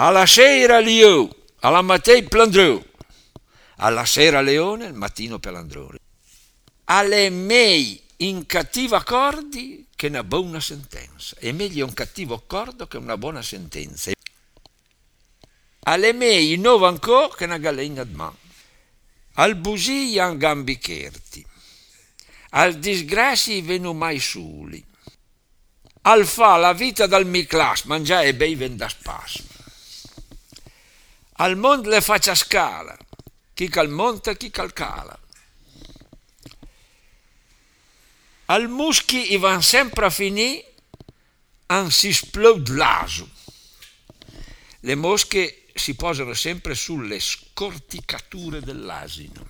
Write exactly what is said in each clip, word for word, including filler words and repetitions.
Alla sera Liu, alla mattina Plandrù, alla sera Leone, il mattino Pelandrone. Alle mei in cattivo accordi che una buona sentenza. È meglio un cattivo accordo che una buona sentenza. Alle mei nuovo ancora che una gallegna di mano. Al busì han gambi cherti. Al disgrassi venu mai soli. Al fa la vita dal mi class, mangiare e bei da spasmo. Al mondo le faccia scala, chi cal monta, chi cal cala. Al muschi i van sempre a finì, an si esplode l'aso. Le mosche si posano sempre sulle scorticature dell'asino.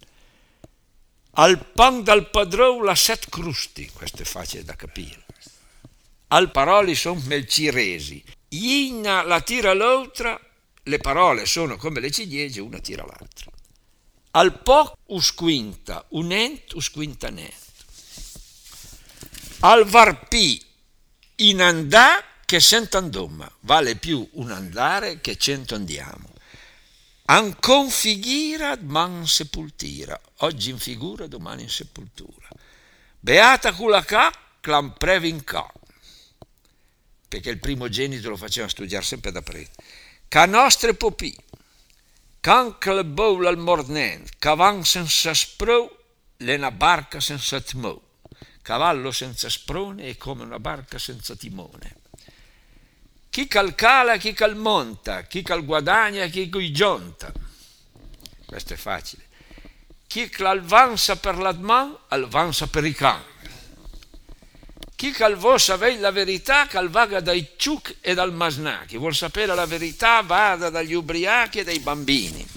Al pan dal padrone la set crusti, questo è facile da capire. Al paroli sono melciresi, una la tira l'altra, le parole sono come le ciliegie, una tira l'altra. Al poc usquinta, un ent usquinta net. Al varpì in andà che sent'andoma, vale più un andare che cento andiamo. An configura, man sepultura, oggi in figura, domani in sepoltura. Beata culla ca, clam previn ca, perché il primogenito lo faceva studiare sempre da prete. Ca nostre popì, can che le boule al mornent, cavan senza sprò, le una barca senza timone. Cavallo senza sprone è come una barca senza timone. Chi calcala, chi calmonta, chi cal guadagna, chi guigionta. Questo è facile. Chi calvanza per l'adman, alvanza per i can. Chi calvo sapere la verità, calvaga dai ciuc e dal masnà. Chi vuol sapere la verità, vada dagli ubriachi e dai bambini.